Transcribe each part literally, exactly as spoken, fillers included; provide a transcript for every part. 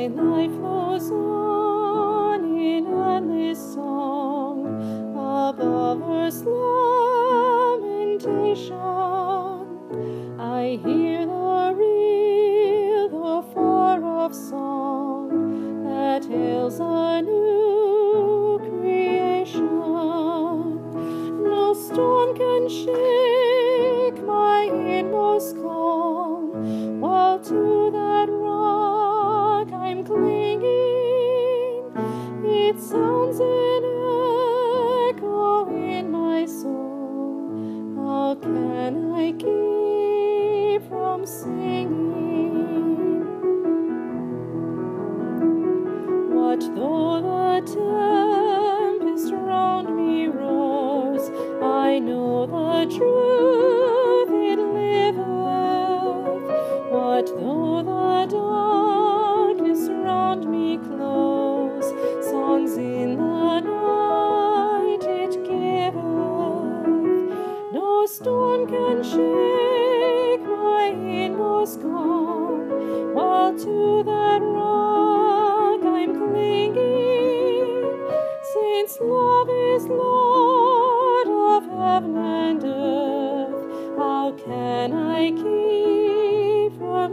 My life flows on in endless song above earth's lamentation. I hear the real, the far-off song that hails a new creation. No storm can shake my inmost calm, while to that rock I'm clinging. It sounds an echo in my soul. How can I keep from singing? What though the tempest round me roars? I know the truth it liveth. What though the darkness round me close? Songs in the night it giveth. No storm can shake my inmost calm, while to that rock I'm clinging. Since love is Lord of heaven and earth, how can I keep from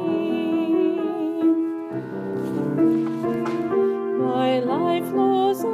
singing? My life flows